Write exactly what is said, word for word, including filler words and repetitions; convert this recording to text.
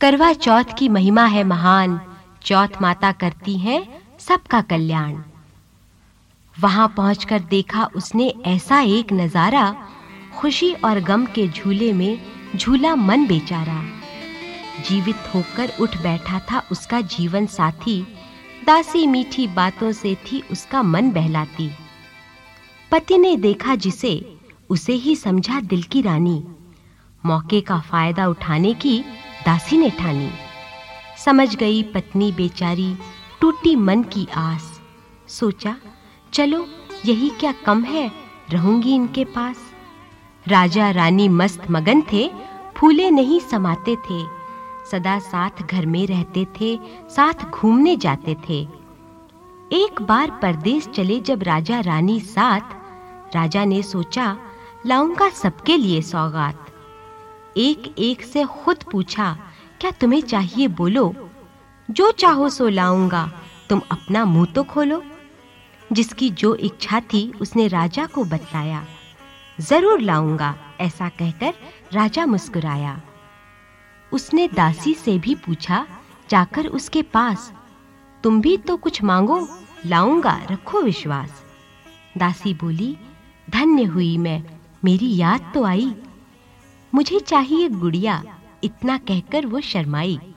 करवा चौथ की महिमा है महान, चौथ माता करती हैं सबका कल्याण। वहां पहुंचकर देखा उसने ऐसा एक नजारा, खुशी और गम के झूले में झूला मन बेचारा। जीवित होकर उठ बैठा था उसका जीवन साथी, दासी मीठी बातों से थी उसका मन बहलाती। पति ने देखा जिसे, उसे ही समझा दिल की रानी, मौके का फायदा उठाने की दासी ने ठानी। समझ गई पत्नी बेचारी, टूटी मन की आस, सोचा चलो यही क्या कम है, रहूंगी इनके पास। राजा रानी मस्त मगन थे, फूले नहीं समाते थे, सदा साथ घर में रहते थे, साथ घूमने जाते थे। एक बार परदेश चले जब राजा रानी साथ, राजा ने सोचा लाऊंगा सबके लिए सौगात। एक एक से खुद पूछा, क्या तुम्हें चाहिए बोलो, जो चाहो सो लाऊंगा, तुम अपना मुंह तो खोलो। जिसकी जो इच्छा थी उसने राजा को बतलाया, जरूर लाऊंगा ऐसा कहकर राजा मुस्कुराया। उसने दासी से भी पूछा जाकर उसके पास, तुम भी तो कुछ मांगो, लाऊंगा रखो विश्वास। दासी बोली, धन्य हुई मैं, मेरी याद तो आई, मुझे चाहिए गुड़िया, इतना कहकर वो शर्माई।